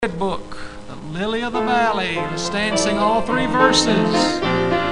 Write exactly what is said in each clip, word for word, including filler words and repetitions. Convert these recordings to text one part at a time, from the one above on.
Book, the Lily of the Valley. Let's stand and sing all three verses.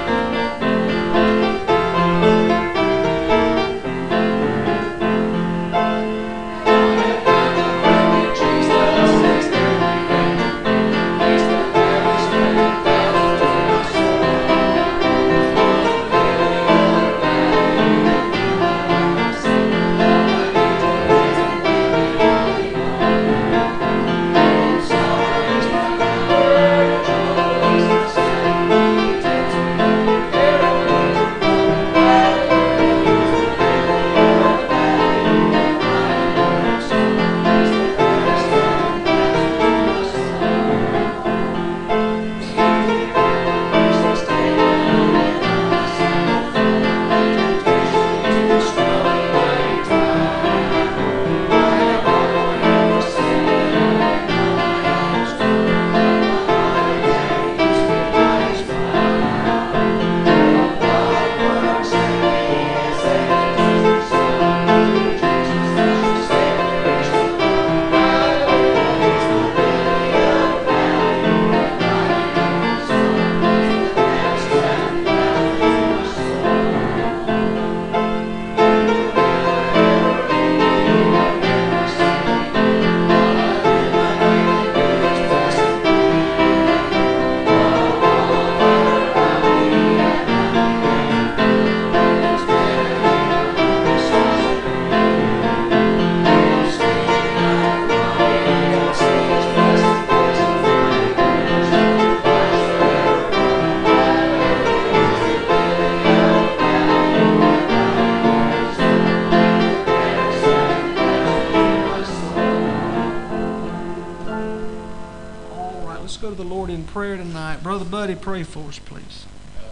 Go to the Lord in prayer tonight. Brother Buddy, pray for us, please.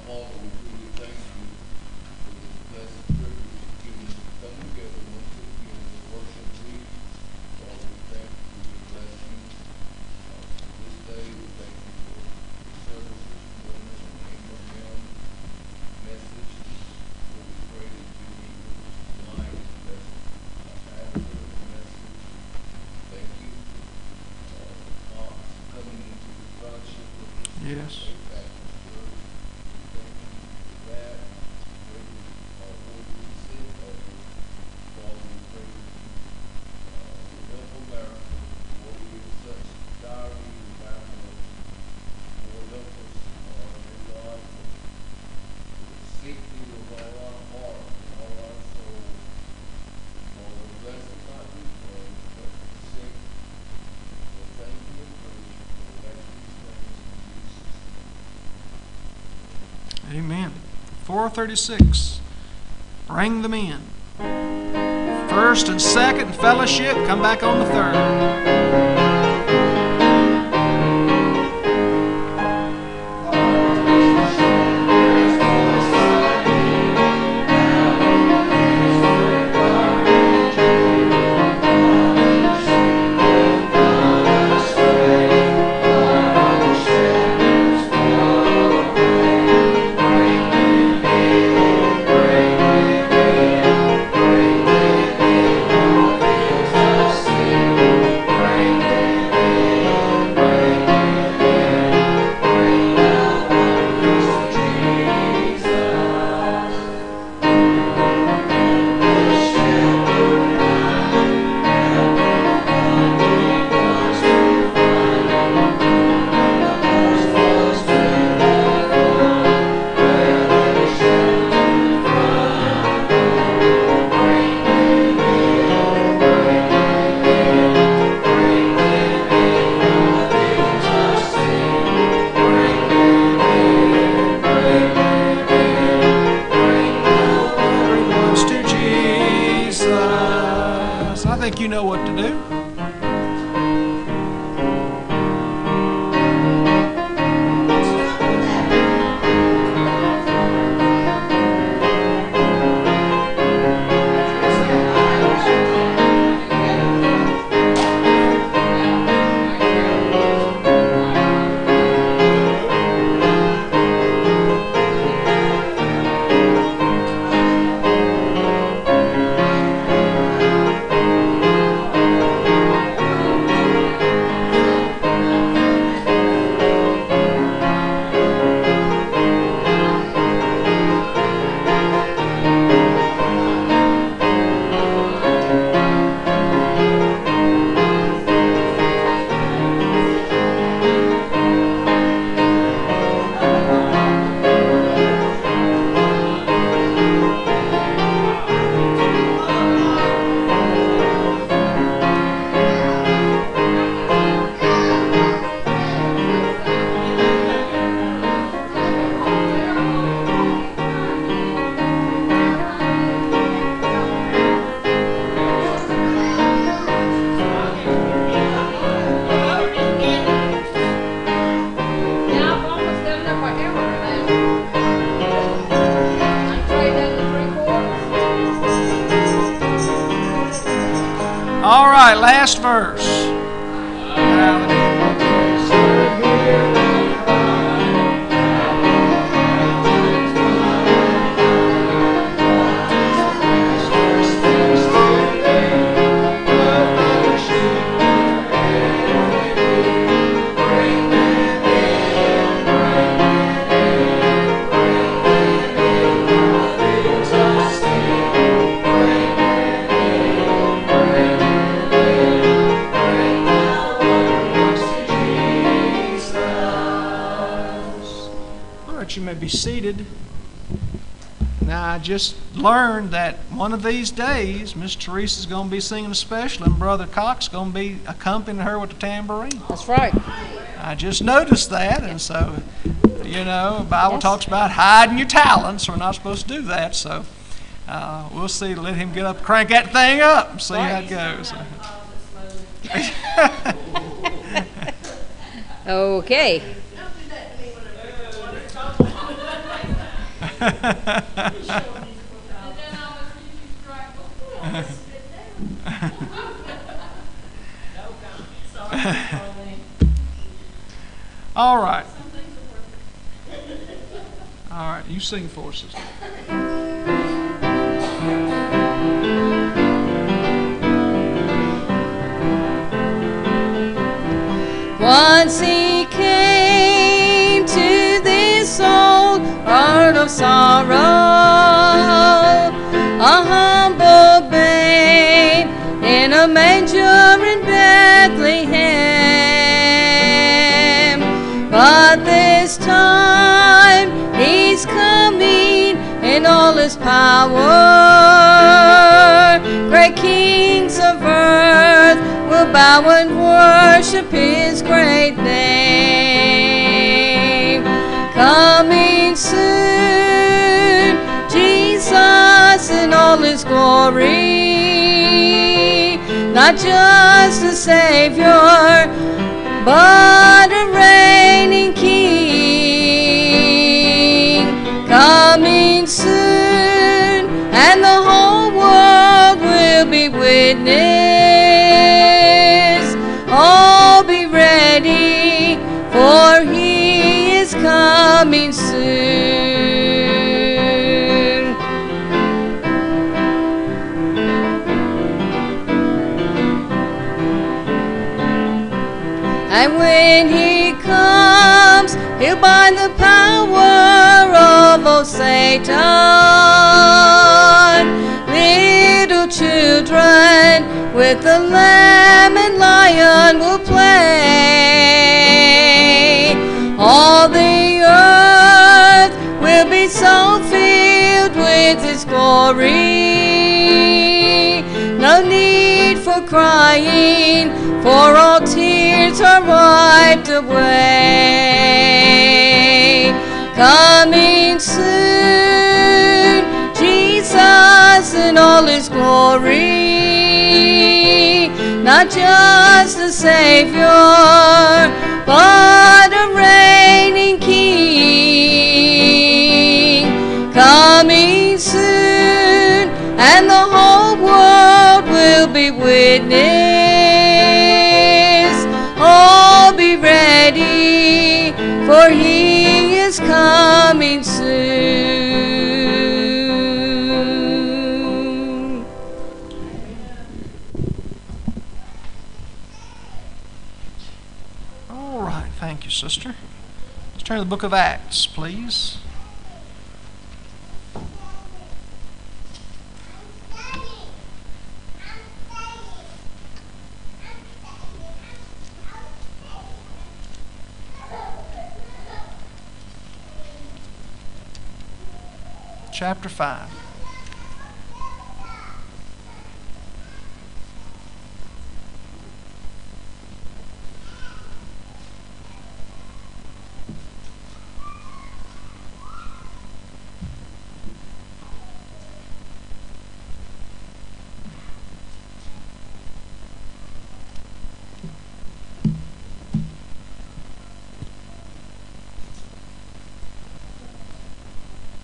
Yes. Amen. four thirty-six. Bring them in. First and second fellowship. Come back on the third. Bring right, last verse. You may be seated. Now, I just learned that one of these days, Miss Teresa's going to be singing a special, and Brother Cox is going to be accompanying her with the tambourine. That's right. I just noticed that, and so, you know, the Bible Yes. talks about hiding your talents. We're not supposed to do that, so uh, we'll see. Let him get up, crank that thing up, and see Right. how it goes. Okay. All right. All right, you sing for us, sister. Once he came to this old heart of sorrow, a humble babe in a manger in Bethlehem. But this time he's coming in all his power. Great kings of earth will bow and worship his great name. Coming soon, Jesus in all his glory, not just a Savior, but a reigning King. Coming soon, and the whole world will be witness. Oh, be ready, for he is coming soon. And when he comes, he'll bind the power of old Satan. Little children with the lamb and lion will play. All the earth will be so filled with his glory. No need for crying, for all tears are wiped away. Coming soon, Jesus in all his glory, not just a Savior, but a reigning King. Coming soon, and the whole world will be witness. Oh, be ready, for he is coming soon. All right, thank you, sister. Let's turn to the book of Acts, please. Chapter five.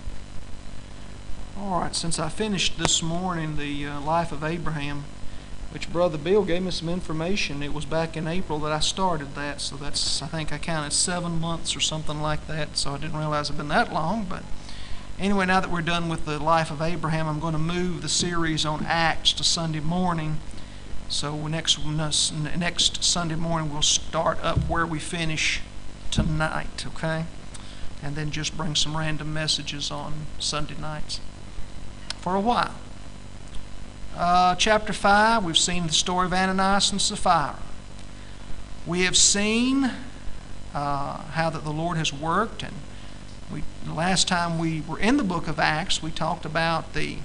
All right, since I finished this morning the uh, life of Abraham, which Brother Bill gave me some information. It was back in April that I started that, so that's, I think I counted seven months or something like that, so I didn't realize it had been that long. But anyway, now that we're done with the life of Abraham, I'm going to move the series on Acts to Sunday morning. So next, next Sunday morning we'll start up where we finish tonight, okay? And then just bring some random messages on Sunday nights for a while. Uh, chapter five, we've seen the story of Ananias and Sapphira. We have seen uh, how that the Lord has worked, and we, the last time we were in the book of Acts, we talked about the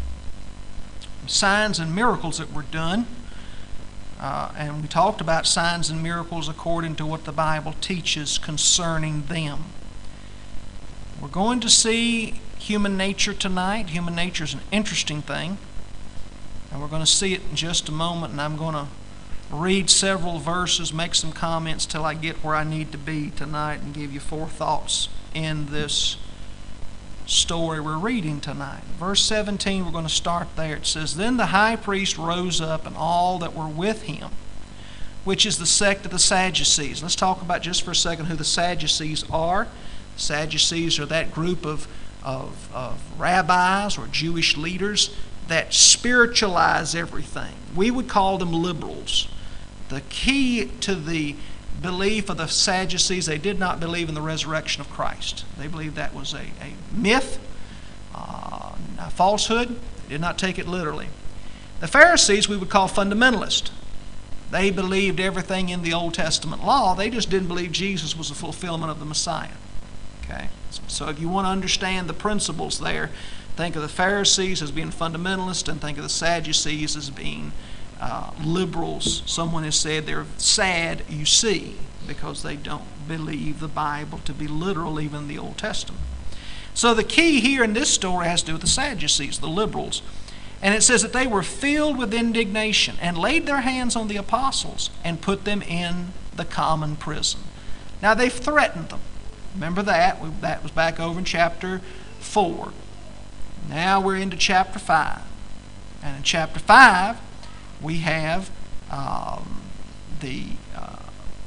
signs and miracles that were done, uh, and we talked about signs and miracles according to what the Bible teaches concerning them. We're going to see human nature tonight. Human nature is an interesting thing. And we're going to see it in just a moment, and I'm going to read several verses, make some comments till I get where I need to be tonight, and give you four thoughts in this story we're reading tonight. Verse seventeen, we're going to start there. It says, "Then the high priest rose up, and all that were with him, which is the sect of the Sadducees." Let's talk about just for a second who the Sadducees are. The Sadducees are that group of, of, of rabbis or Jewish leaders that spiritualize everything. We would call them liberals. The key to the belief of the Sadducees, they did not believe in the resurrection of Christ. They believed that was a, a myth, uh, a falsehood. They did not take it literally. The Pharisees we would call fundamentalists. They believed everything in the Old Testament law. They just didn't believe Jesus was a fulfillment of the Messiah. Okay? So if you want to understand the principles there, think of the Pharisees as being fundamentalists, and think of the Sadducees as being uh, liberals. Someone has said they're sad, you see, because they don't believe the Bible to be literal, even the Old Testament. So the key here in this story has to do with the Sadducees, the liberals. And it says that they were filled with indignation and laid their hands on the apostles and put them in the common prison. Now they've threatened them. Remember that? That was back over in chapter four. Now we're into chapter five. And in chapter five, we have um, the, uh,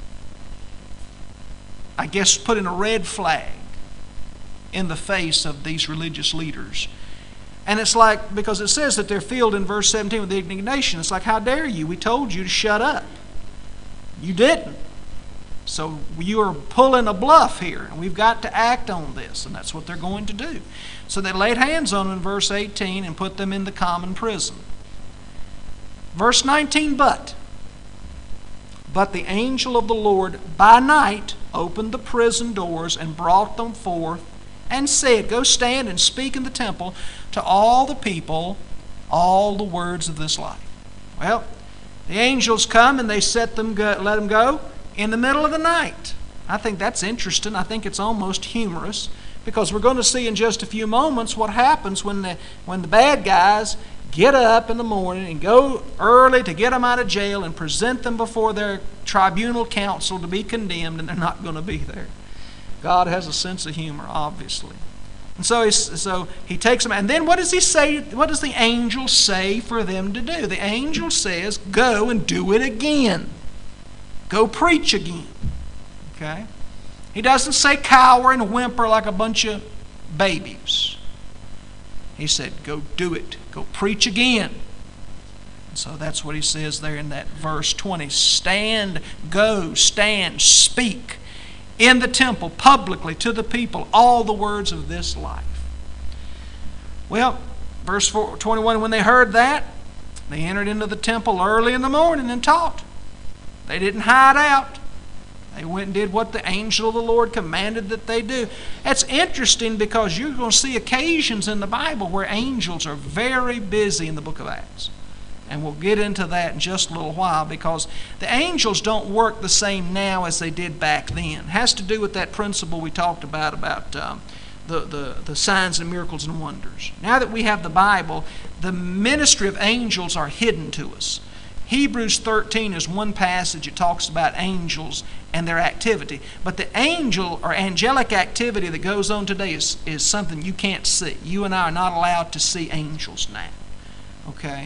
I guess, putting a red flag in the face of these religious leaders. And it's like, because it says that they're filled in verse seventeen with indignation. It's like, how dare you? We told you to shut up. You didn't. So you are pulling a bluff here, and we've got to act on this, and that's what they're going to do. So they laid hands on them in verse eighteen and put them in the common prison. Verse nineteen, but, but the angel of the Lord by night opened the prison doors and brought them forth and said, "Go stand and speak in the temple to all the people all the words of this life." Well, the angels come and they set them go, let them go in the middle of the night. I think that's interesting. I think it's almost humorous, because we're going to see in just a few moments what happens when the, when the bad guys get up in the morning and go early to get them out of jail and present them before their tribunal council to be condemned, and they're not going to be there. God has a sense of humor, obviously. And so, he's, so he takes them, and then what does he say? What does the angel say for them to do? The angel says, "Go and do it again. Go preach again." Okay? He doesn't say cower and whimper like a bunch of babies. He said, "Go do it. Go preach again." And so that's what he says there in that verse twenty. Stand, go, stand, speak in the temple publicly to the people all the words of this life. Well, verse twenty-one, when they heard that, they entered into the temple early in the morning and taught. They didn't hide out. They went and did what the angel of the Lord commanded that they do. That's interesting, because you're going to see occasions in the Bible where angels are very busy in the book of Acts. And we'll get into that in just a little while, because the angels don't work the same now as they did back then. It has to do with that principle we talked about, about um, the, the, the signs and miracles and wonders. Now that we have the Bible, the ministry of angels are hidden to us. Hebrews thirteen is one passage that talks about angels and their activity. But the angel or angelic activity that goes on today is, is something you can't see. You and I are not allowed to see angels now. Okay?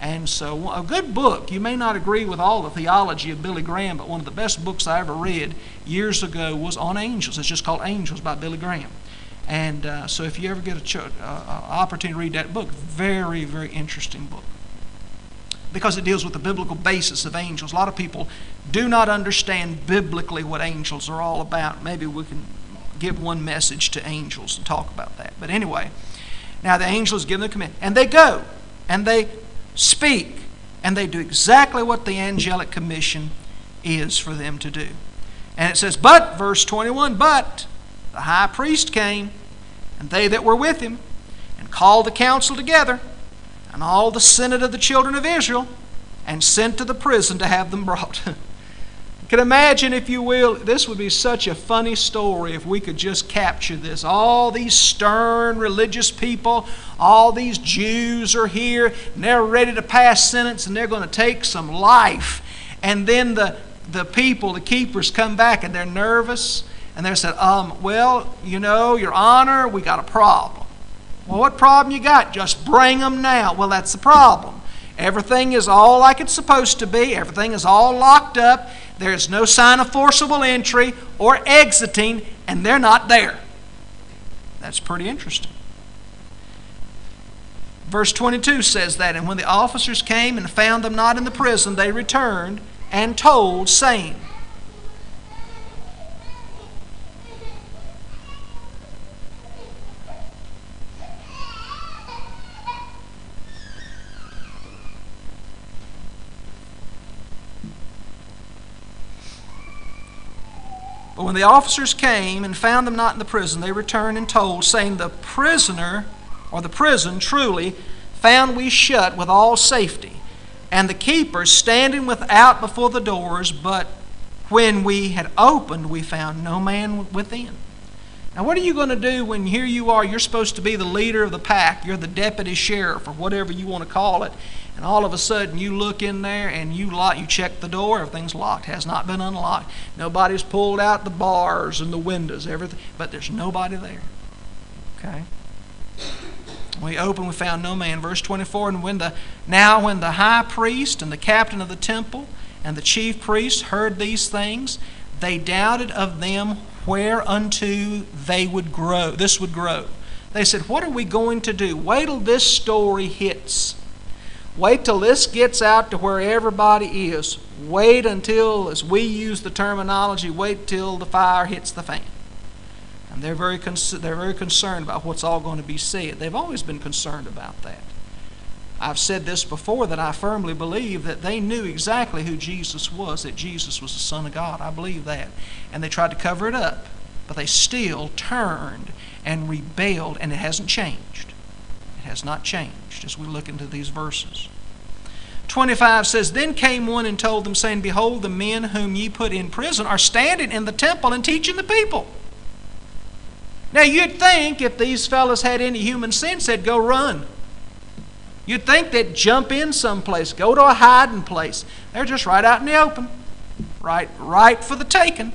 And so, a good book. You may not agree with all the theology of Billy Graham, but one of the best books I ever read years ago was on angels. It's just called Angels by Billy Graham. And uh, so if you ever get an uh, opportunity to read that book, very, very interesting book. Because it deals with the biblical basis of angels. A lot of people do not understand biblically what angels are all about. Maybe we can give one message to angels and talk about that. But anyway, now the angels give them the command. And they go, and they speak, and they do exactly what the angelic commission is for them to do. And it says, but, verse twenty-one, but the high priest came, and they that were with him, and called the council together, and all the senate of the children of Israel, and sent to the prison to have them brought. You can imagine, if you will, this would be such a funny story if we could just capture this. All these stern religious people, all these Jews are here, and they're ready to pass sentence, and they're going to take some life. And then the, the people, the keepers, come back, and they're nervous, and they said, um, well, you know, Your Honor, we got a problem. Well, what problem you got? Just bring them now. Well, that's the problem. Everything is all like it's supposed to be. Everything is all locked up. There's no sign of forcible entry or exiting, and they're not there. That's pretty interesting. Verse twenty-two says that, and when the officers came and found them not in the prison, they returned and told, saying, but when the officers came and found them not in the prison, they returned and told, saying, the prisoner, or the prison, truly, found we shut with all safety, and the keepers standing without before the doors, but when we had opened, we found no man within. Now, what are you going to do when here you are, you're supposed to be the leader of the pack, you're the deputy sheriff, or whatever you want to call it, and all of a sudden you look in there and you lock, you check the door, everything's locked, has not been unlocked. Nobody's pulled out the bars and the windows, everything, but there's nobody there. Okay? We opened, we found no man. Verse twenty-four, and when the now when the high priest and the captain of the temple and the chief priests heard these things, they doubted of them whereunto they would grow. This would grow. They said, what are we going to do? Wait till this story hits. Wait till this gets out to where everybody is. Wait until, as we use the terminology, wait till the fire hits the fan. And they're very, con- they're very concerned about what's all going to be said. They've always been concerned about that. I've said this before, that I firmly believe that they knew exactly who Jesus was, that Jesus was the Son of God. I believe that. And they tried to cover it up, but they still turned and rebelled, and it hasn't changed. It has not changed as we look into these verses. twenty-five says, then came one and told them, saying, behold, the men whom ye put in prison are standing in the temple and teaching the people. Now, you'd think if these fellas had any human sense, they'd go run. You'd think they'd jump in someplace, go to a hiding place. They're just right out in the open, right, right for the taking.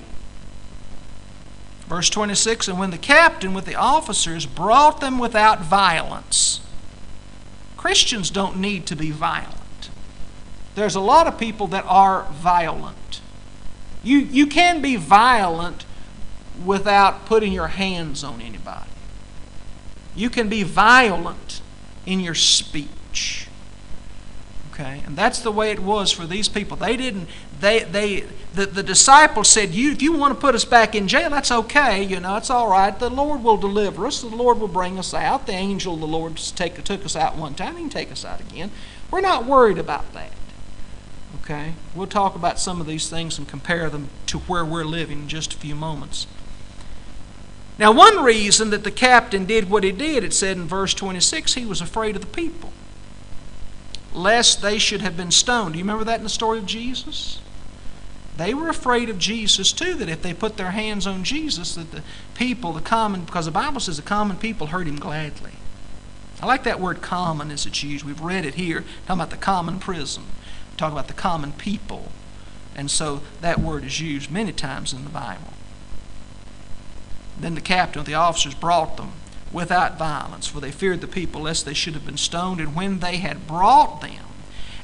Verse twenty-six, and when the captain with the officers brought them without violence. Christians don't need to be violent. There's a lot of people that are violent. You, you can be violent without putting your hands on anybody. You can be violent in your speech. Okay? And that's the way it was for these people. They didn't, they, they, the, the disciples said, you, if you want to put us back in jail, that's okay. You know, it's all right. The Lord will deliver us. The Lord will bring us out. The angel of the Lord take, took us out one time. He can take us out again. We're not worried about that. Okay? We'll talk about some of these things and compare them to where we're living in just a few moments. Now, one reason that the captain did what he did, it said in verse twenty-six, he was afraid of the people, lest they should have been stoned. Do you remember that in the story of Jesus? They were afraid of Jesus too, that if they put their hands on Jesus, that the people, the common, because the Bible says the common people heard him gladly. I like that word common as it's used. We've read it here, talking about the common prison. We talk about the common people. And so that word is used many times in the Bible. Then the captain of the officers brought them without violence, for they feared the people, lest they should have been stoned. And when they had brought them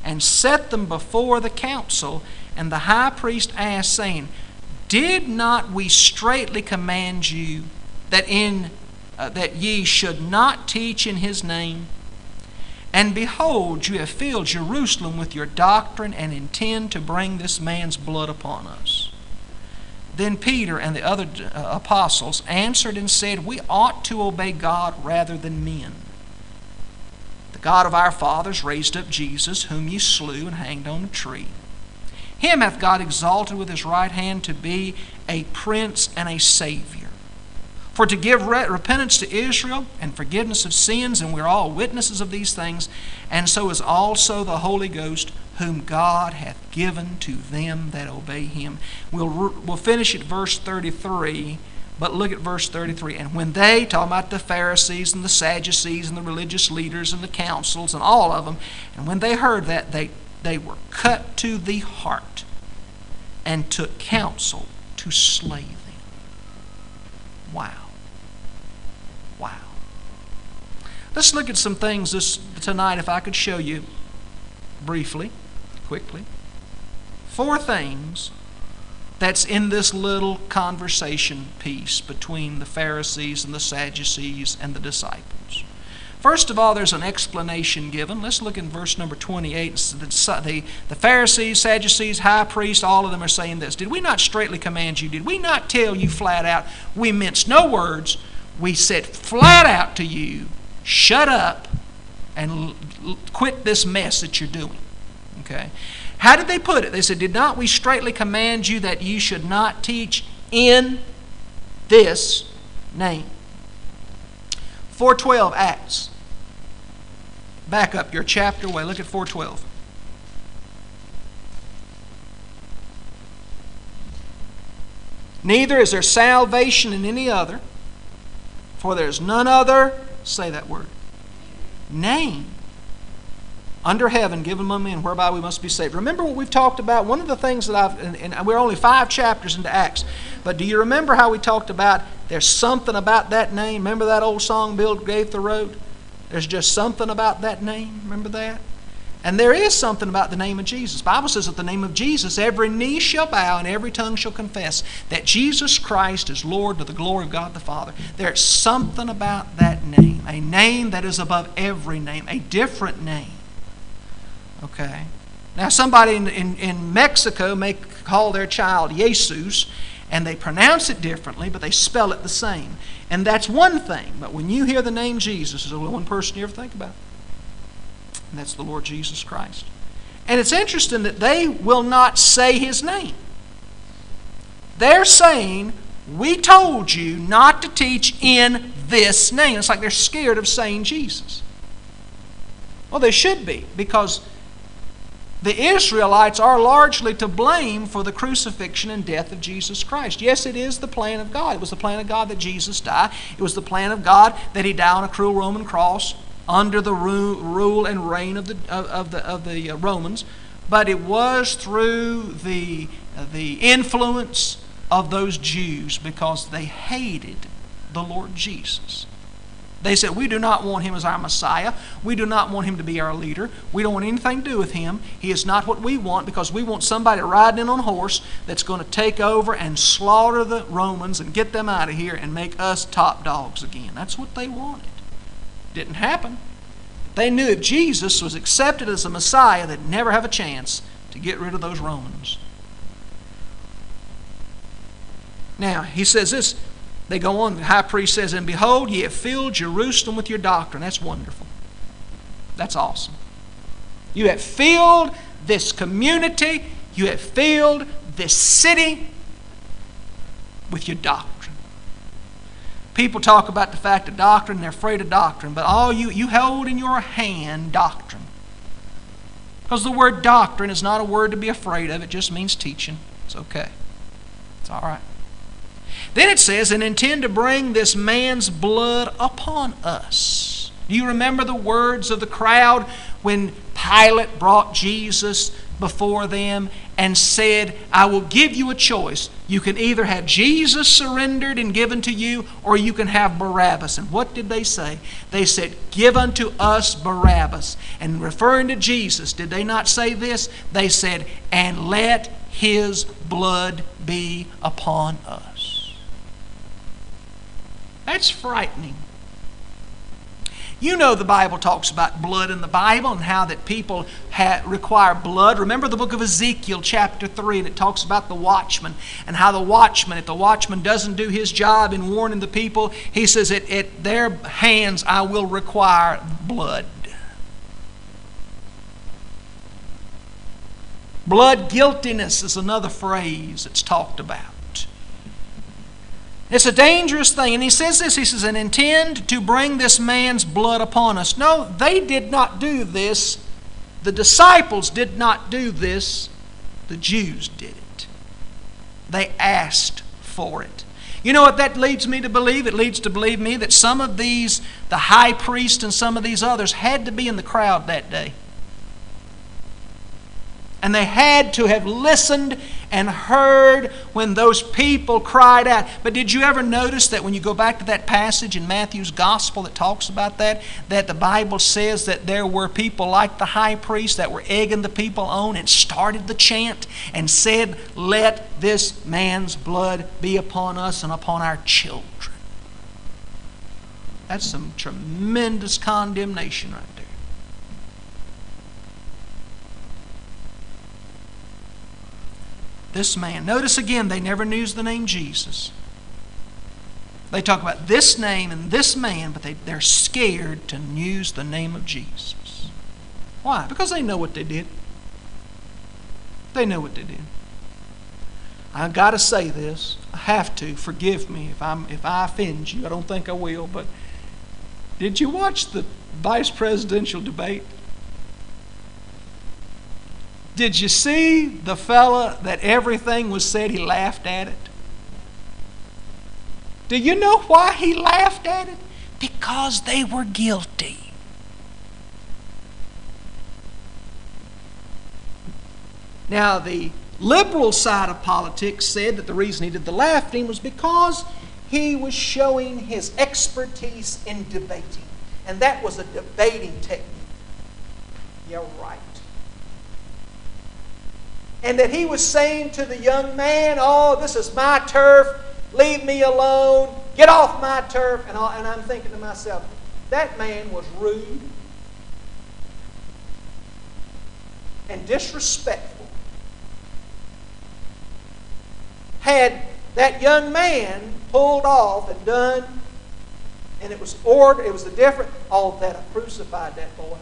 and set them before the council. And the high priest asked, saying, Did not we straitly command you that in uh, that ye should not teach in his name? And behold, you have filled Jerusalem with your doctrine, and intend to bring this man's blood upon us. Then Peter and the other uh, apostles answered and said, We ought to obey God rather than men. The God of our fathers raised up Jesus, whom ye slew and hanged on a tree. Him hath God exalted with his right hand to be a prince and a Savior, for to give repentance to Israel and forgiveness of sins, and we are all witnesses of these things, and so is also the Holy Ghost, whom God hath given to them that obey him. We'll, we'll finish at verse thirty-three, but look at verse thirty-three. And when they, talking about the Pharisees and the Sadducees and the religious leaders and the councils and all of them, and when they heard that, they, they were cut to the heart and took counsel to slay them. Wow. Wow. Let's look at some things this tonight, if I could show you briefly, quickly. Four things that's in this little conversation piece between the Pharisees and the Sadducees and the disciples. First of all, there's an explanation given. Let's look in verse number twenty-eight. The, the, the Pharisees, Sadducees, high priests, all of them are saying this. Did we not straitly command you? Did we not tell you flat out? We minced no words. We said flat out to you, shut up and l- l- quit this mess that you're doing. Okay. How did they put it? They said, Did not we straitly command you that you should not teach in this name? four twelve Acts. Back up your chapter way. Look at four twelve. Neither is there salvation in any other, for there is none other, say that word, name under heaven given among men whereby we must be saved. Remember what we've talked about? One of the things that I've, and, and we're only five chapters into Acts, but do you remember how we talked about there's something about that name? Remember that old song Bill Gaither wrote? There's just something about that name. Remember that? And there is something about the name of Jesus. The Bible says at the name of Jesus, every knee shall bow and every tongue shall confess that Jesus Christ is Lord to the glory of God the Father. There's something about that name, a name that is above every name, a different name. Okay. Now somebody in, in, in Mexico may call their child Jesus, and they pronounce it differently, but they spell it the same. And that's one thing. But when you hear the name Jesus, there's only one person you ever think about. And that's the Lord Jesus Christ. And it's interesting that they will not say his name. They're saying, we told you not to teach in this name. It's like they're scared of saying Jesus. Well, they should be, because the Israelites are largely to blame for the crucifixion and death of Jesus Christ. Yes, it is the plan of God. It was the plan of God that Jesus die. It was the plan of God that he die on a cruel Roman cross under the rule and reign of the of the of the Romans. But it was through the the influence of those Jews, because they hated the Lord Jesus. They said, we do not want him as our Messiah. We do not want him to be our leader. We don't want anything to do with him. He is not what we want, because we want somebody riding in on a horse that's going to take over and slaughter the Romans and get them out of here and make us top dogs again. That's what they wanted. Didn't happen. They knew if Jesus was accepted as a Messiah, they'd never have a chance to get rid of those Romans. Now, he says this. They go on, the high priest says, And behold, ye have filled Jerusalem with your doctrine. That's wonderful. That's awesome. You have filled this community, you have filled this city with your doctrine. People talk about the fact of doctrine, they're afraid of doctrine, but all you, you hold in your hand doctrine. Because the word doctrine is not a word to be afraid of, it just means teaching. It's okay. It's all right. Then it says, and intend to bring this man's blood upon us. Do you remember the words of the crowd when Pilate brought Jesus before them and said, I will give you a choice. You can either have Jesus surrendered and given to you, or you can have Barabbas. And what did they say? They said, give unto us Barabbas. And referring to Jesus, did they not say this? They said, and let his blood be upon us. That's frightening. You know the Bible talks about blood in the Bible and how that people ha- require blood. Remember the book of Ezekiel chapter three, and it talks about the watchman and how the watchman, if the watchman doesn't do his job in warning the people, he says, at, at their hands I will require blood. Blood guiltiness is another phrase that's talked about. It's a dangerous thing. And he says this, he says, and intend to bring this man's blood upon us. No, they did not do this. The disciples did not do this. The Jews did it. They asked for it. You know what that leads me to believe? It leads to believe me that some of these, the high priest and some of these others, had to be in the crowd that day. And they had to have listened and heard when those people cried out. But did you ever notice that when you go back to that passage in Matthew's Gospel that talks about that, that the Bible says that there were people like the high priest that were egging the people on and started the chant and said, let this man's blood be upon us and upon our children. That's some tremendous condemnation right there. This man. Notice again, they never used the name Jesus. They talk about this name and this man, but they, they're scared to use the name of Jesus. Why? Because they know what they did. They know what they did. I've got to say this. I have to. Forgive me if I'm if I offend you. I don't think I will, but did you watch the vice presidential debate? Did you see the fella that everything was said, he laughed at it? Do you know why he laughed at it? Because they were guilty. Now, the liberal side of politics said that the reason he did the laughing was because he was showing his expertise in debating. And that was a debating technique. You're right. And that he was saying to the young man, oh, this is my turf, leave me alone, get off my turf. And, all, and I'm thinking to myself, that man was rude and disrespectful. Had that young man pulled off and done, and it was order, it was the different, oh, that I crucified that boy.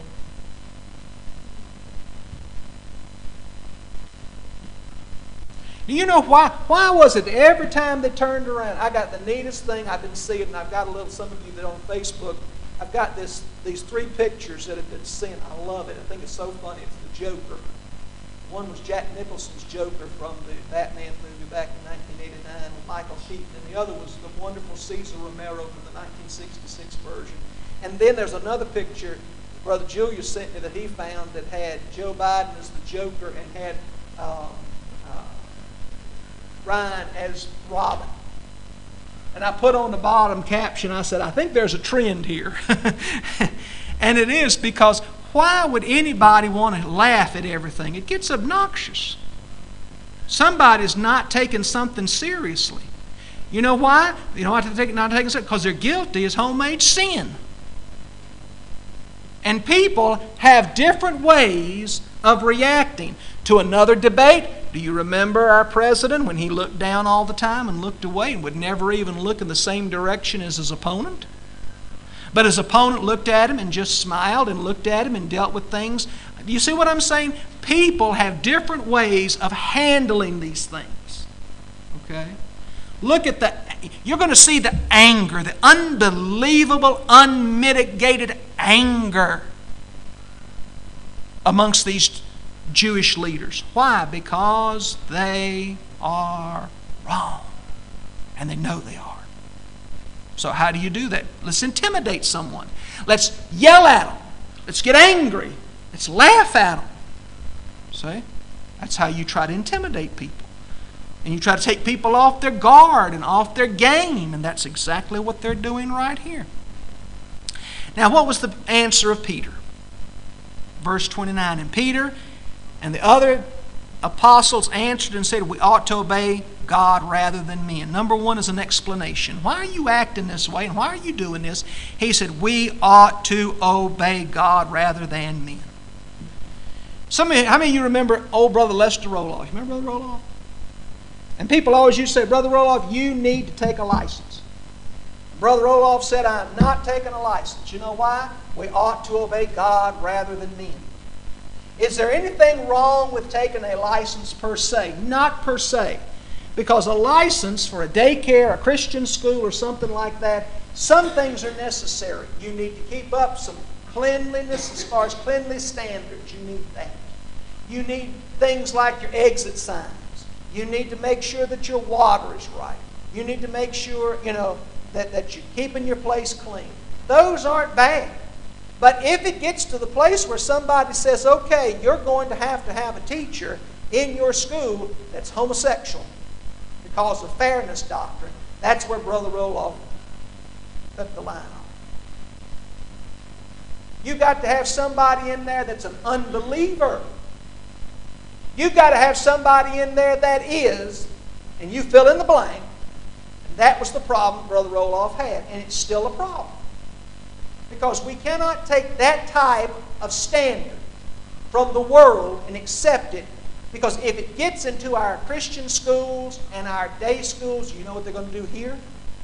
Do you know why? Why was it every time they turned around? I got the neatest thing I've been seeing, and I've got a little, some of you that are on Facebook, I've got this these three pictures that have been sent. I love it. I think it's so funny. It's the Joker. One was Jack Nicholson's Joker from the Batman movie back in nineteen eighty-nine with Michael Keaton, and the other was the wonderful Cesar Romero from the nineteen sixty-six version. And then there's another picture Brother Julius sent me that he found that had Joe Biden as the Joker and had um, Ryan as Robin. And I put on the bottom caption, I said, I think there's a trend here. And it is because why would anybody want to laugh at everything? It gets obnoxious. Somebody's not taking something seriously. You know why? You know why they're not taking it seriously? Because they're guilty as homemade sin. And people have different ways of reacting to another debate. Do you remember our president when he looked down all the time and looked away and would never even look in the same direction as his opponent? But his opponent looked at him and just smiled and looked at him and dealt with things. Do you see what I'm saying? People have different ways of handling these things. Okay? Look at the, you're going to see the anger, the unbelievable, unmitigated anger amongst these Jewish leaders. Why? Because they are wrong. And they know they are. So how do you do that? Let's intimidate someone. Let's yell at them. Let's get angry. Let's laugh at them. See? That's how you try to intimidate people. And you try to take people off their guard and off their game. And that's exactly what they're doing right here. Now, what was the answer of Peter? Verse twenty-nine, and Peter and the other apostles answered and said, we ought to obey God rather than men. Number one is an explanation. Why are you acting this way and why are you doing this? He said, we ought to obey God rather than men. Some of you, how many of you remember old Brother Lester Roloff? You remember Brother Roloff? And people always used to say, Brother Roloff, you need to take a license. Brother Roloff said, I'm not taking a license. You know why? We ought to obey God rather than men. Is there anything wrong with taking a license per se? Not per se. Because a license for a daycare, a Christian school, or something like that, some things are necessary. You need to keep up some cleanliness as far as cleanliness standards. You need that. You need things like your exit signs. You need to make sure that your water is right. You need to make sure, you know, that, that you're keeping your place clean. Those aren't bad. But if it gets to the place where somebody says, okay, you're going to have to have a teacher in your school that's homosexual because of fairness doctrine, that's where Brother Roloff cut the line off. You've got to have somebody in there that's an unbeliever. You've got to have somebody in there that is, and you fill in the blank. And that was the problem Brother Roloff had, and it's still a problem. Because we cannot take that type of standard from the world and accept it. Because if it gets into our Christian schools and our day schools, you know what they're going to do here?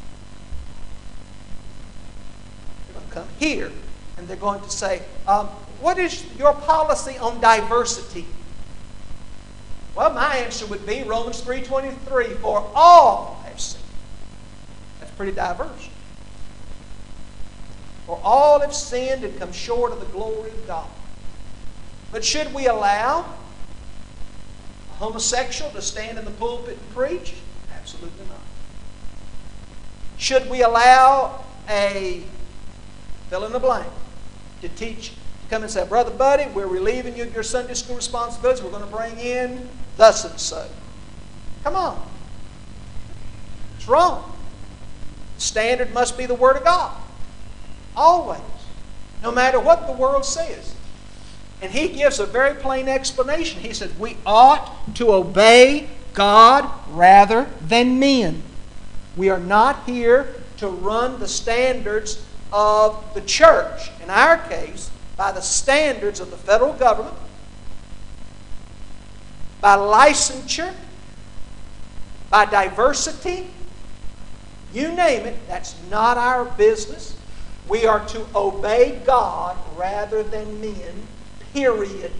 They're going to come here and they're going to say, um, what is your policy on diversity? Well, my answer would be Romans three twenty-three, for all have sinned. That's pretty diverse. For all have sinned and come short of the glory of God. But should we allow a homosexual to stand in the pulpit and preach? Absolutely not. Should we allow a fill in the blank to teach, to come and say, Brother Buddy, we're relieving you of your Sunday school responsibilities. We're going to bring in thus and so. Come on. It's wrong. The standard must be the Word of God. Always. No matter what the world says. And he gives a very plain explanation. He says, we ought to obey God rather than men. We are not here to run the standards of the church. In our case, by the standards of the federal government, by licensure, by diversity, you name it, that's not our business. We are to obey God rather than men, period.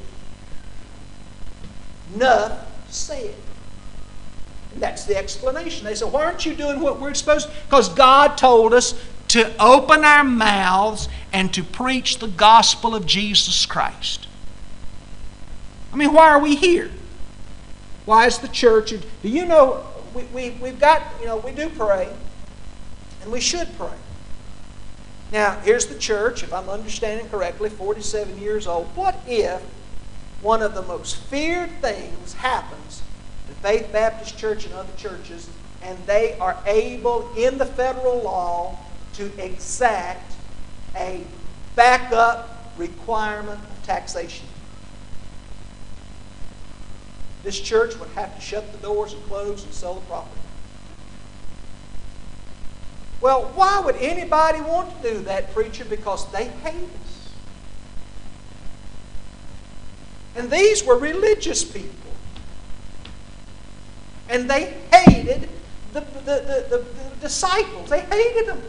Enough said. And that's the explanation. They say, why aren't you doing what we're supposed to? Because God told us to open our mouths and to preach the gospel of Jesus Christ. I mean, why are we here? Why is the church? Do you know, we, we, we've got, you know, we do pray, and we should pray. Now, here's the church, if I'm understanding correctly, forty-seven years old. What if one of the most feared things happens to Faith Baptist Church and other churches, and they are able, in the federal law, to exact a backup requirement of taxation? This church would have to shut the doors and close and sell the property. Well, why would anybody want to do that, preacher? Because they hate us. And these were religious people. And they hated the, the, the, the, the disciples. They hated them.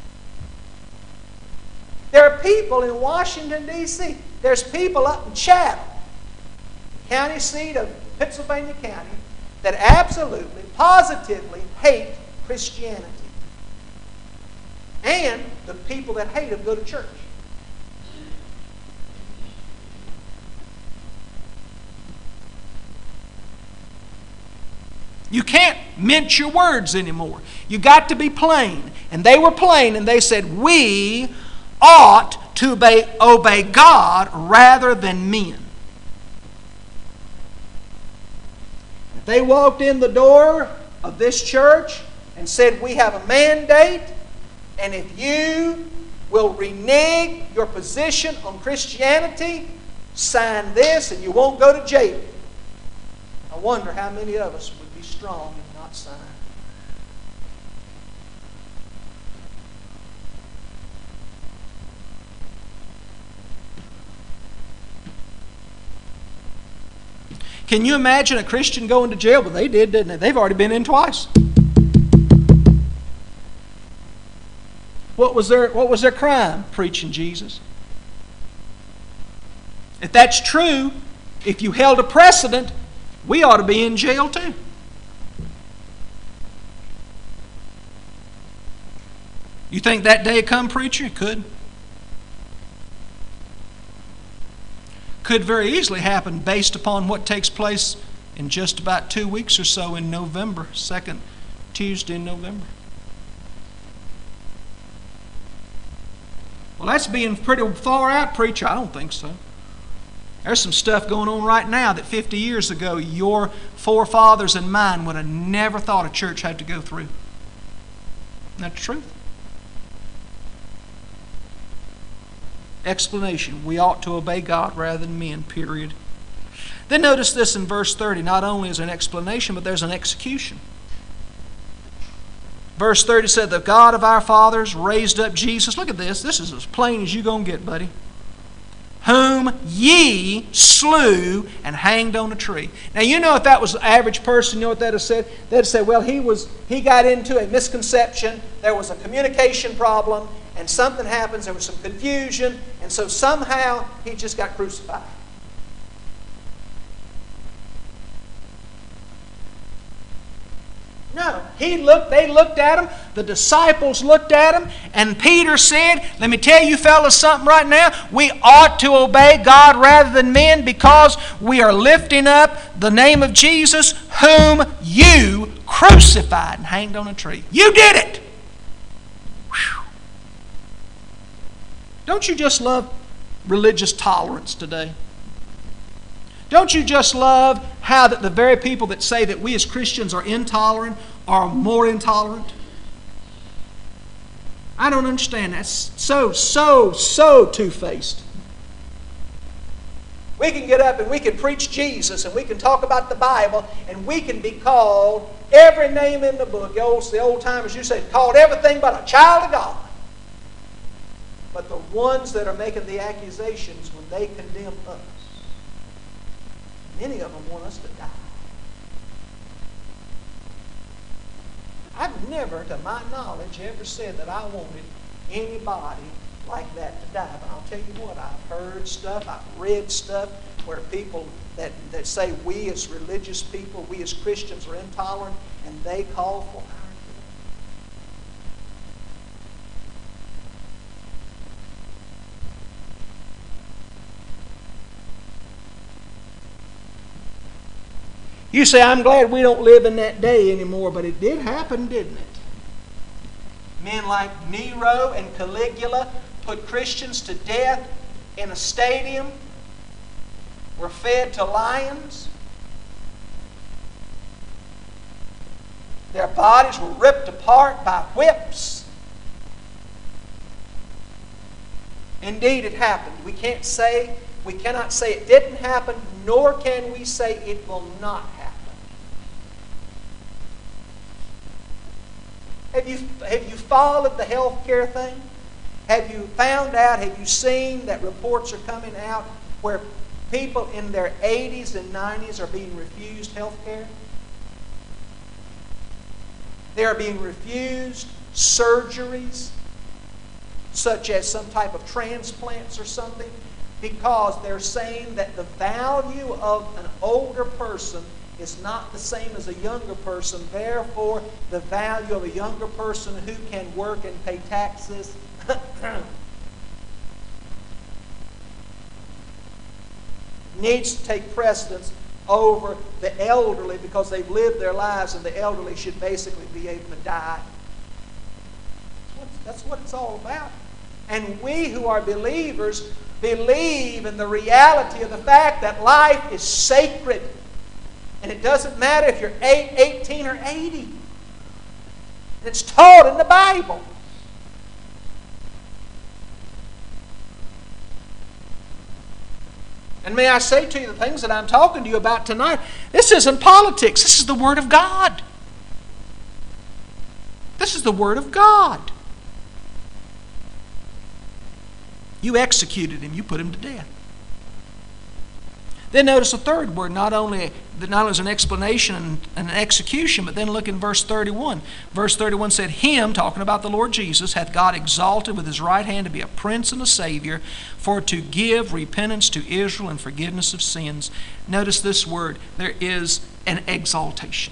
There are people in Washington, D C There's people up in Chatham, county seat of Pennsylvania County, that absolutely, positively hate Christianity. And the people that hate them go to church. You can't mince your words anymore. You got to be plain. And they were plain, and they said, we ought to obey, obey God rather than men. If they walked in the door of this church and said, we have a mandate, and if you will renege your position on Christianity, sign this and you won't go to jail. I wonder how many of us would be strong and not sign. Can you imagine a Christian going to jail? Well, they did, didn't they? They've already been in twice. What was their, what was their crime? Preaching Jesus. If that's true, if you held a precedent, we ought to be in jail too. You think that day would come, preacher? It could. Could very easily happen based upon what takes place in just about two weeks or so in November, second Tuesday in November. Well, that's being pretty far out, preacher. I don't think so. There's some stuff going on right now that fifty years ago your forefathers and mine would have never thought a church had to go through. Isn't that the truth? Explanation. We ought to obey God rather than men, period. Then notice this in verse thirty. Not only is there an explanation, but there's an execution. Verse thirty said, the God of our fathers raised up Jesus. Look at this. This is as plain as you're going to get, buddy. Whom ye slew and hanged on a tree. Now you know if that was the average person, you know what that would have said? They'd have said, well, he was he got into a misconception. There was a communication problem. And something happens, there was some confusion, and so somehow he just got crucified. No, he looked, they looked at him, the disciples looked at him, and Peter said, let me tell you fellas something right now, we ought to obey God rather than men because we are lifting up the name of Jesus whom you crucified and hanged on a tree. You did it! Whew. Don't you just love religious tolerance today? Don't you just love how that the very people that say that we as Christians are intolerant are more intolerant? I don't understand. That's so, so, so two-faced. We can get up and we can preach Jesus and we can talk about the Bible and we can be called every name in the book. The old, the old timers, you said, called everything but a child of God. But the ones that are making the accusations when they condemn us, many of them want us to die. I've never, to my knowledge, ever said that I wanted anybody like that to die. But I'll tell you what, I've heard stuff, I've read stuff where people that, that say we as religious people, we as Christians are intolerant, and they call for our death. You say, I'm glad we don't live in that day anymore, but it did happen, didn't it? Men like Nero and Caligula put Christians to death in a stadium, were fed to lions. Their bodies were ripped apart by whips. Indeed, it happened. We can't say, we cannot say it didn't happen, nor can we say it will not happen. Have you, have you followed the health care thing? Have you found out, have you seen that reports are coming out where people in their eighties and nineties are being refused health care? They are being refused surgeries, such as some type of transplants or something, because they're saying that the value of an older person is not the same as a younger person. Therefore, the value of a younger person who can work and pay taxes needs to take precedence over the elderly because they've lived their lives, and the elderly should basically be able to die. That's what, that's what it's all about. And we who are believers believe in the reality of the fact that life is sacred. And it doesn't matter if you're eight, eighteen, or eighty. It's taught in the Bible. And may I say to you, the things that I'm talking to you about tonight, this isn't politics. This is the Word of God. This is the Word of God. You executed him. You put him to death. Then notice a third word, not only, not only as an explanation and an execution, but then look in verse thirty-one. Verse thirty-one said, Him, talking about the Lord Jesus, hath God exalted with His right hand to be a prince and a Savior, for to give repentance to Israel and forgiveness of sins. Notice this word, there is an exaltation.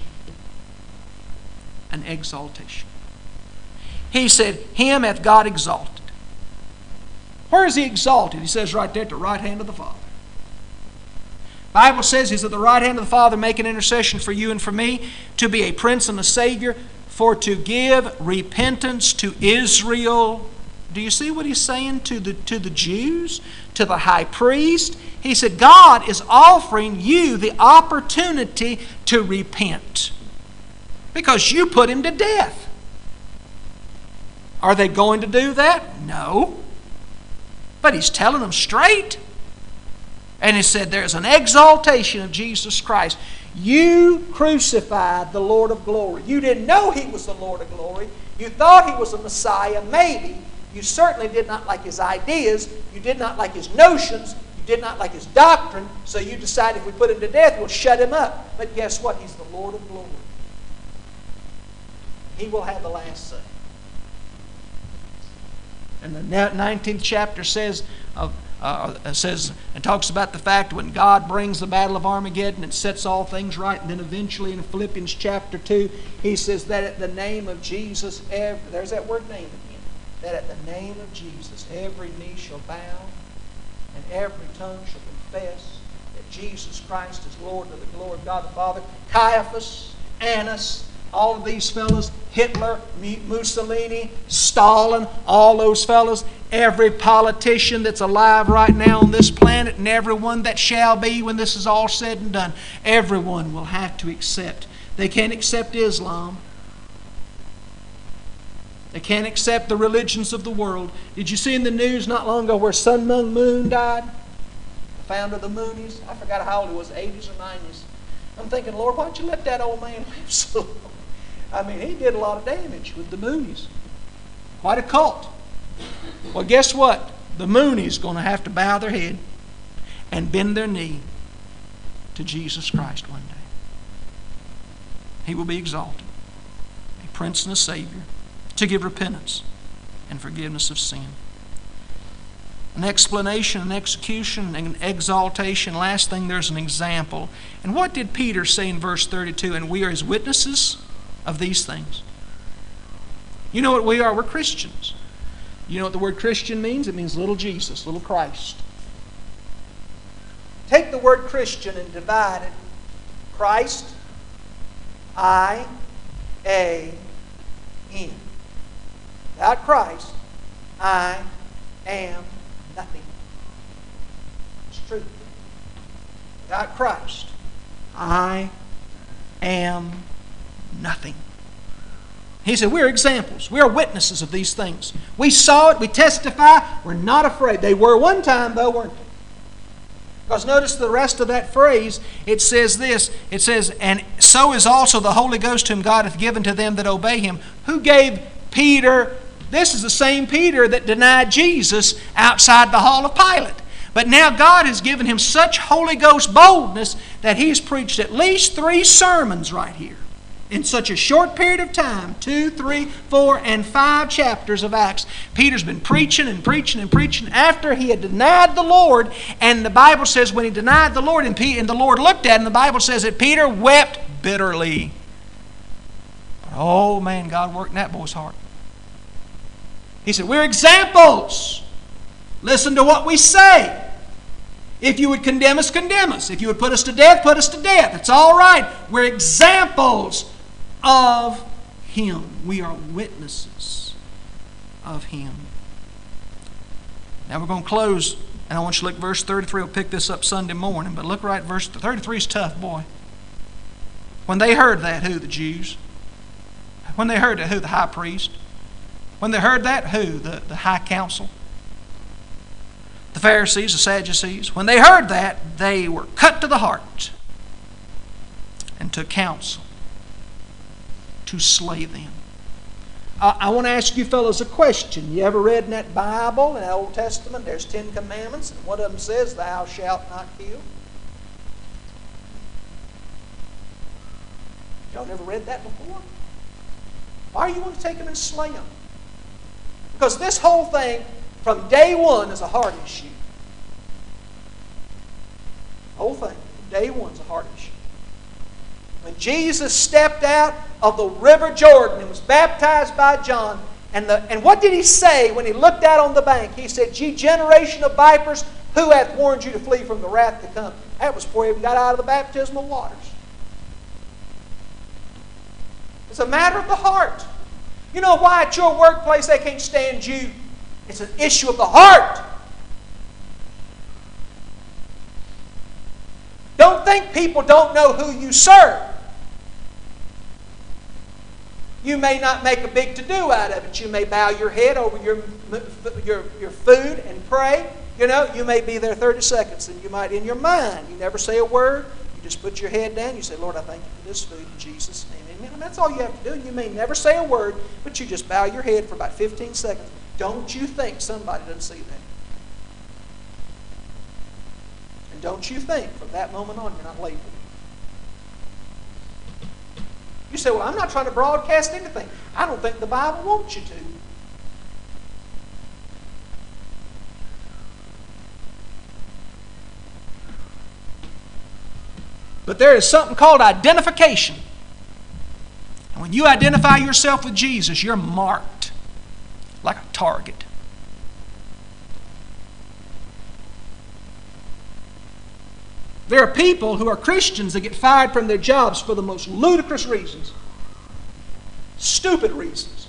An exaltation. He said, Him hath God exalted. Where is He exalted? He says right there, at the right hand of the Father. The Bible says He's at the right hand of the Father making intercession for you and for me, to be a prince and a Savior, for to give repentance to Israel. Do you see what He's saying to the, to the Jews, to the high priest? He said, God is offering you the opportunity to repent because you put Him to death. Are they going to do that? No. But He's telling them straight. And He said there's an exaltation of Jesus Christ. You crucified the Lord of glory. You didn't know He was the Lord of glory. You thought He was a Messiah, maybe. You certainly did not like His ideas. You did not like His notions. You did not like His doctrine. So you decided if we put Him to death, we'll shut Him up. But guess what? He's the Lord of glory. He will have the last say. And the nineteenth chapter says, of, uh, says and talks about the fact when God brings the battle of Armageddon and sets all things right. And then eventually in Philippians chapter two, he says that at the name of Jesus, every, there's that word name again, that at the name of Jesus, every knee shall bow and every tongue shall confess that Jesus Christ is Lord to the glory of God the Father. Caiaphas, Annas, all of these fellows, Hitler, Mussolini, Stalin, all those fellows, every politician that's alive right now on this planet and everyone that shall be when this is all said and done, everyone will have to accept. They can't accept Islam. They can't accept the religions of the world. Did you see in the news not long ago where Sun Myung Moon died? The founder of the Moonies? I forgot how old he was, eighties or nineties. I'm thinking, Lord, why don't you let that old man live so long? I mean, he did a lot of damage with the Moonies. Quite a cult. Well, guess what? The Moonies going to have to bow their head and bend their knee to Jesus Christ one day. He will be exalted, a prince and a Savior, to give repentance and forgiveness of sin. An explanation, an execution, an exaltation. Last thing, there's an example. And what did Peter say in verse thirty-two? And we are His witnesses of these things. You know what we are? We're Christians. You know what the word Christian means? It means little Jesus, little Christ. Take the word Christian and divide it. Christ, I, A, N. Without Christ, I am nothing. It's true. Without Christ, I am nothing. He said, we're examples. We are witnesses of these things. We saw it. We testify. We're not afraid. They were one time, though, weren't they? Because notice the rest of that phrase. It says this. It says, and so is also the Holy Ghost whom God hath given to them that obey Him. Who gave Peter? This is the same Peter that denied Jesus outside the hall of Pilate. But now God has given him such Holy Ghost boldness that he's preached at least three sermons right here in such a short period of time. Two, three, four, and five chapters of Acts. Peter's been preaching and preaching and preaching after he had denied the Lord. And the Bible says when he denied the Lord and, Peter, and the Lord looked at him, the Bible says that Peter wept bitterly. Oh man, God worked in that boy's heart. He said, we're examples. Listen to what we say. If you would condemn us, condemn us. If you would put us to death, put us to death. It's all right. We're examples of Him. We are witnesses of Him. Now we're going to close, and I want you to look at verse thirty-three. We'll pick this up Sunday morning, but look right at verse thirty-three is tough, boy. When they heard that, who? The Jews. When they heard that, who? The high priest. When they heard that, who? The, the high council. The Pharisees, the Sadducees. When they heard that, they were cut to the heart and took counsel to slay them. I, I want to ask you fellows a question. You ever read in that Bible, in the Old Testament, there's Ten Commandments, and one of them says, thou shalt not kill? Y'all never read that before? Why do you want to take them and slay them? Because this whole thing, from day one, is a heart issue. The whole thing, from day one, is a heart issue. When Jesus stepped out of the river Jordan and was baptized by John, and, the, and what did he say when he looked out on the bank? He said, ye generation of vipers, who hath warned you to flee from the wrath to come? That was before he even got out of the baptismal waters. It's a matter of the heart. You know why at your workplace they can't stand you? It's an issue of the heart. Don't think people don't know who you serve. You may not make a big to-do out of it. You may bow your head over your, your, your food and pray. You know, you may be there thirty seconds, and you might, in your mind, you never say a word. You just put your head down. You say, Lord, I thank you for this food in Jesus' name. And that's all you have to do. You may never say a word, but you just bow your head for about fifteen seconds. Don't you think somebody doesn't see that? And don't you think from that moment on you're not labeled? You say, well, I'm not trying to broadcast anything. I don't think the Bible wants you to. But there is something called identification. And when you identify yourself with Jesus, you're marked like a target. There are people who are Christians that get fired from their jobs for the most ludicrous reasons. Stupid reasons.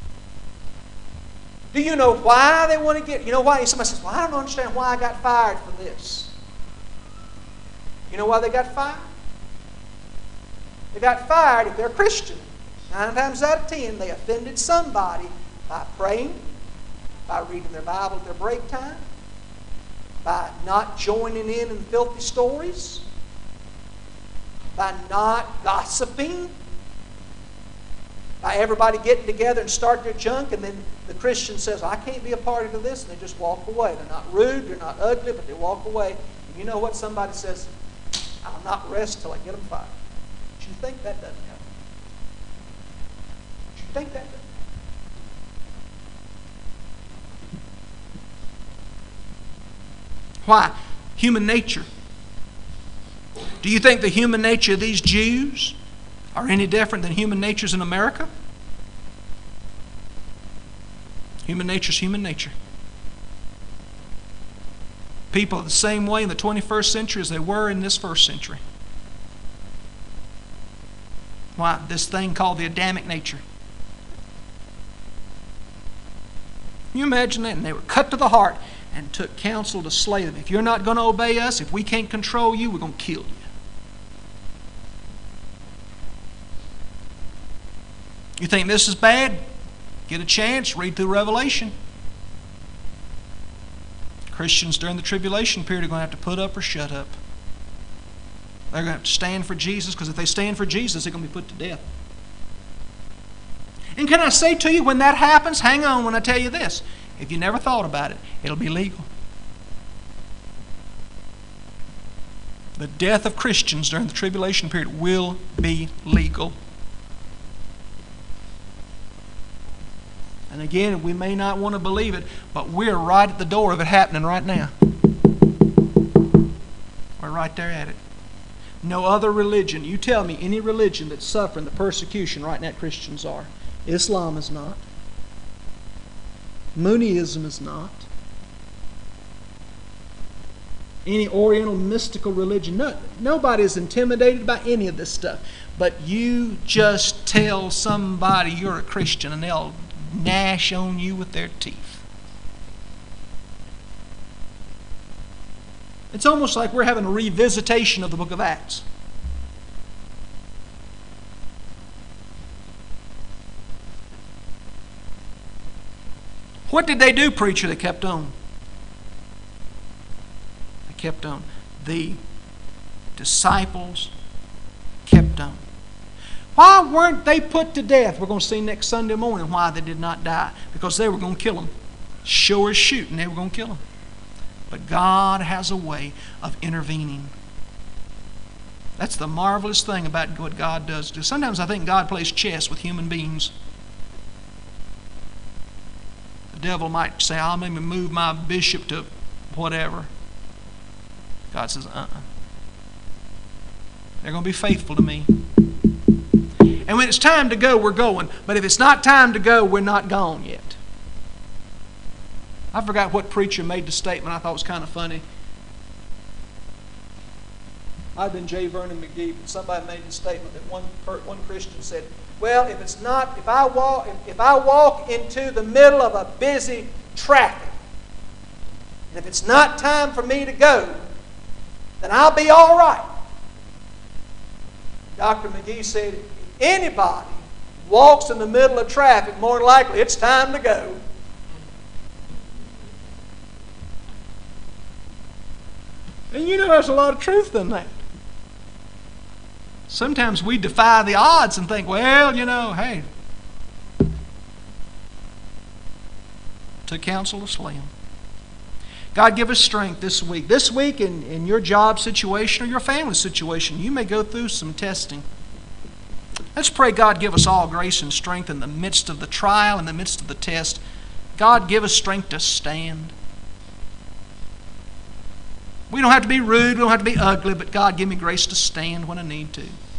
Do you know why they want to get... You know why? Somebody says, well, I don't understand why I got fired for this. You know why they got fired? They got fired if they're Christian. Nine times out of ten, they offended somebody by praying, by reading their Bible at their break time, by not joining in in filthy stories, by not gossiping, by everybody getting together and start their junk, and then the Christian says, I can't be a party to this, and they just walk away. They're not rude, they're not ugly, but they walk away. And you know what? Somebody says, I'll not rest till I get them fired. But you think that doesn't happen. But you think that doesn't happen. Why? Human nature. Do you think the human nature of these Jews are any different than human natures in America? Human nature is human nature. People are the same way in the twenty-first century as they were in this first century. Why? This thing called the Adamic nature. Can you imagine that? And they were cut to the heart and took counsel to slay them. If you're not going to obey us, if we can't control you, we're going to kill you. You think this is bad? Get a chance, read through Revelation. Christians during the tribulation period are going to have to put up or shut up. They're going to have to stand for Jesus, because if they stand for Jesus, they're going to be put to death. And can I say to you, when that happens, hang on when I tell you this. If you never thought about it, it'll be legal. The death of Christians during the tribulation period will be legal. And again, we may not want to believe it, but we're right at the door of it happening right now. We're right there at it. No other religion, you tell me any religion that's suffering the persecution right now Christians are. Islam is not. Mooniism is not. Any Oriental mystical religion. No, nobody is intimidated by any of this stuff. But you just tell somebody you're a Christian and they'll gnash on you with their teeth. It's almost like we're having a revisitation of the book of Acts. What did they do, preacher? They kept on. They kept on. The disciples kept on. Why weren't they put to death? We're going to see next Sunday morning why they did not die. Because they were going to kill them. Sure as shooting, they were going to kill them. But God has a way of intervening. That's the marvelous thing about what God does. Sometimes I think God plays chess with human beings. The devil might say, I'll maybe move my bishop to whatever. God says, uh-uh. They're going to be faithful to me. And when it's time to go, we're going. But if it's not time to go, we're not gone yet. I forgot what preacher made the statement I thought was kind of funny. I've been J. Vernon McGee, but somebody made the statement that one one Christian said, well, if it's not, if I walk, if, if I walk into the middle of a busy traffic, and if it's not time for me to go, then I'll be all right. Doctor McGee said, if anybody walks in the middle of traffic, more than likely it's time to go. And you know there's a lot of truth in that. Sometimes we defy the odds and think, well, you know, hey, to counsel of Slim. God, give us strength this week. This week in, in your job situation or your family situation, you may go through some testing. Let's pray God give us all grace and strength in the midst of the trial, in the midst of the test. God, give us strength to stand. We don't have to be rude, we don't have to be ugly, but God, give me grace to stand when I need to.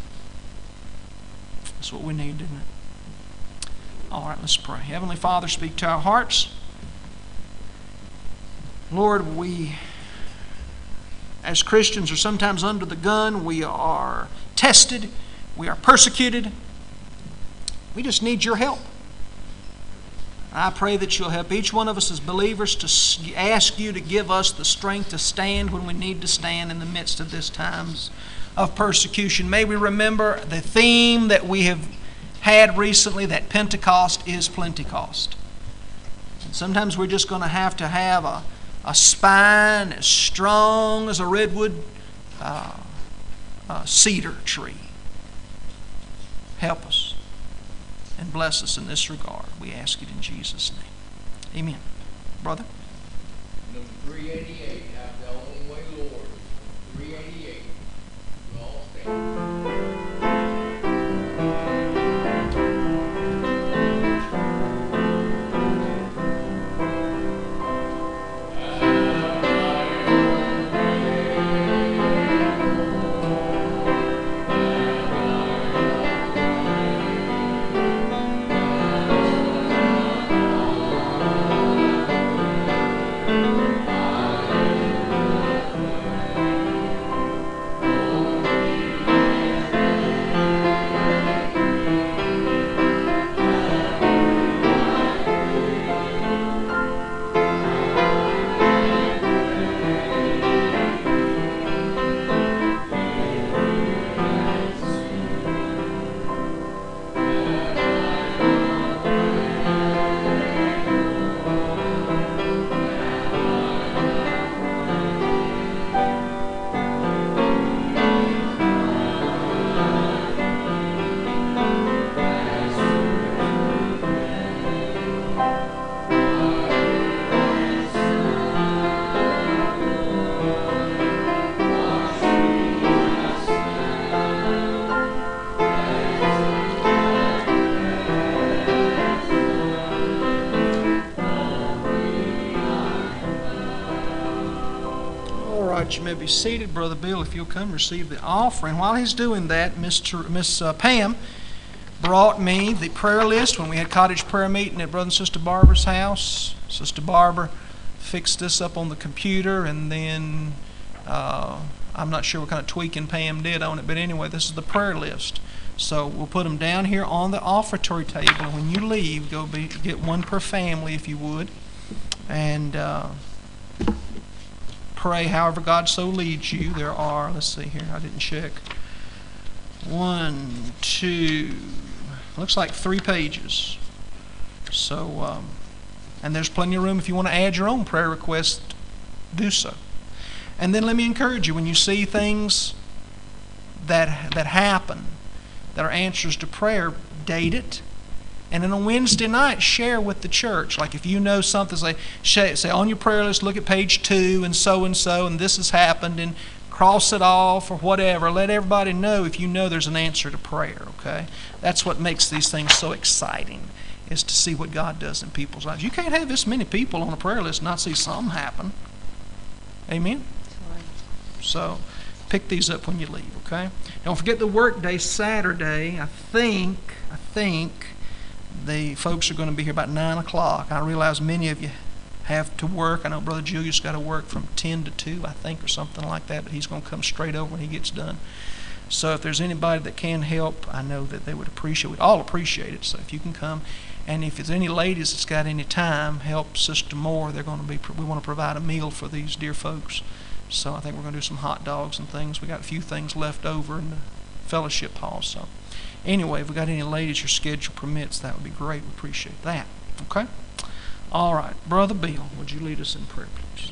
That's what we need, isn't it? All right, let's pray. Heavenly Father, speak to our hearts. Lord, we, as Christians, are sometimes under the gun. We are tested. We are persecuted. We just need your help. I pray that you'll help each one of us as believers to ask you to give us the strength to stand when we need to stand in the midst of this times of persecution. May we remember the theme that we have had recently, that Pentecost is Plentecost. And sometimes we're just going to have to have a, a spine as strong as a redwood uh, uh, cedar tree. Help us and bless us in this regard. We ask it in Jesus' name. Amen. Brother? Number three eighty-eight, Have Thy Own Way, Lord. three eighty-eight. You all stand. You may be seated. Brother Bill, if you'll come receive the offering. While he's doing that, Mister Miss uh, Pam brought me the prayer list when we had cottage prayer meeting at Brother and Sister Barbara's house. Sister Barbara fixed this up on the computer, and then uh, I'm not sure what kind of tweaking Pam did on it, but anyway, this is the prayer list. So we'll put them down here on the offertory table, and when you leave, go be, get one per family if you would, and uh, pray however God so leads you. There are, let's see here, I didn't check. One, two, looks like three pages. So um, And there's plenty of room if you want to add your own prayer request, do so. And then let me encourage you, when you see things that that happen that are answers to prayer, date it. And then on Wednesday night, share with the church. Like if you know something, say, say on your prayer list, look at page two and so-and-so, and this has happened, and cross it off or whatever. Let everybody know if you know there's an answer to prayer, okay? That's what makes these things so exciting, is to see what God does in people's lives. You can't have this many people on a prayer list and not see something happen. Amen? So pick these up when you leave, okay? Don't forget the work day Saturday. I think, I think the folks are going to be here about nine o'clock. I realize many of you have to work. I know Brother Julius got to work from ten to two, I think, or something like that, but he's going to come straight over when he gets done. So if there's anybody that can help, I know that they would appreciate it. We'd all appreciate it. So if you can come, and if there's any ladies that's got any time, help Sister Moore. They're going to be. We want to provide a meal for these dear folks. So I think we're going to do some hot dogs and things. We got a few things left over in the fellowship hall. So anyway, if we got any ladies your schedule permits, that would be great. We appreciate that. Okay? All right. Brother Bill, would you lead us in prayer, please?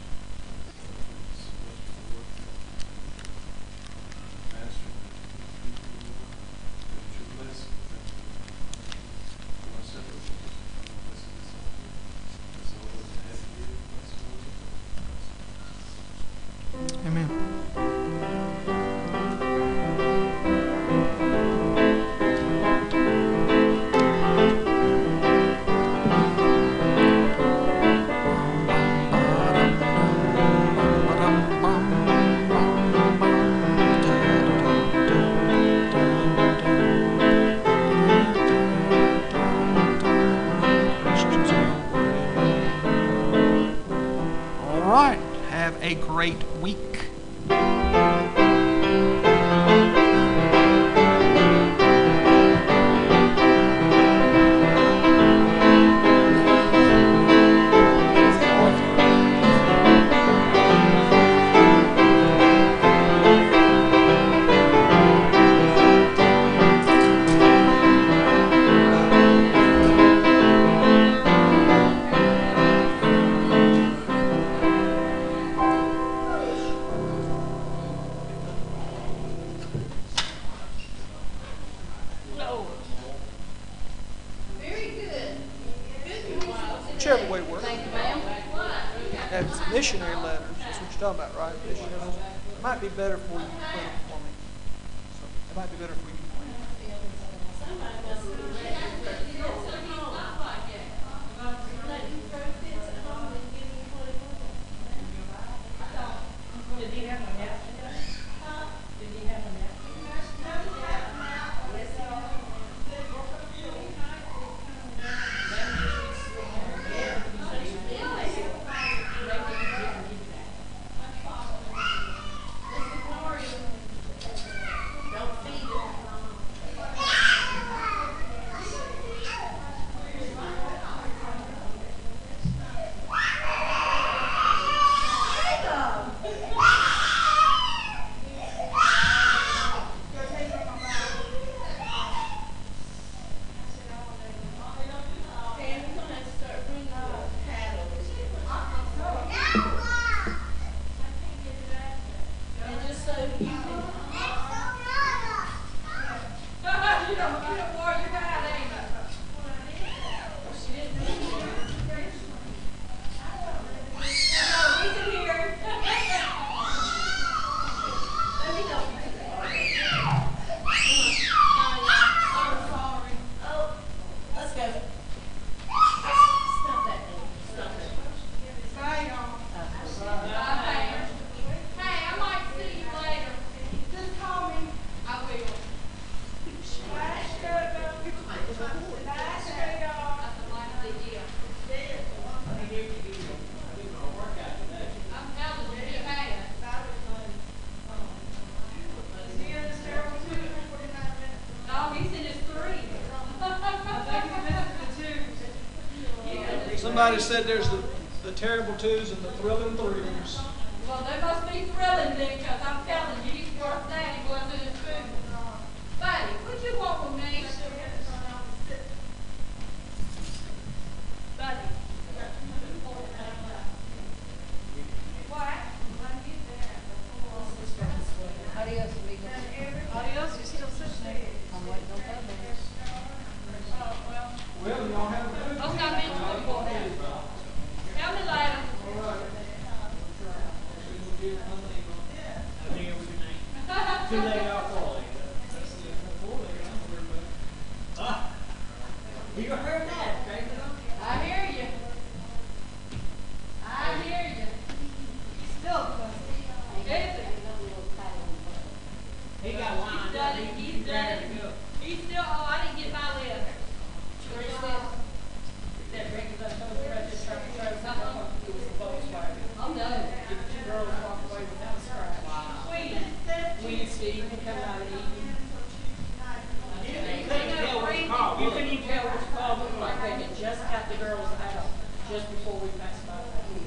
Amen. All right. Have a great week. Whichever way works. That's the missionary letters. That's what you're talking about, right? Missionary letters. It might be better for you to print them for me. So it might be better for you to print them. Somebody said there's the, the terrible twos and the thrilling threes. Well, they must be thrilling then, because I'm telling you, he's worth that. He goes to his food. Buddy, what you want with me? Buddy. two-leg alcohol. That's the four-leg. Ah, you heard that, right? I hear you. I hear you. He's still busy. He got one. He's done it. He's done it. He's still, oh, I didn't get my list. Where's this? That regular told you right there, truck, truck, uh-huh. It was a Volkswagen. Oh, no. The two girls walked away without a scratch. Wow. Wednesday evening, coming out of the evening. You couldn't tell which car. You couldn't even tell which car looked like they had just got the girls out just before we passed by.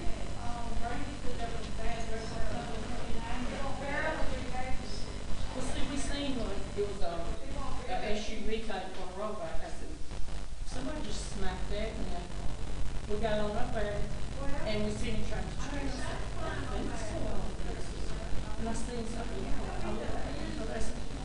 Well, see, we seen one, it was a, a S U V type on a road bike. I said, somebody just smacked that, and uh, we got on up there, and we seen him trying to trace it. And I seen something, yeah, I looked at it, so they said,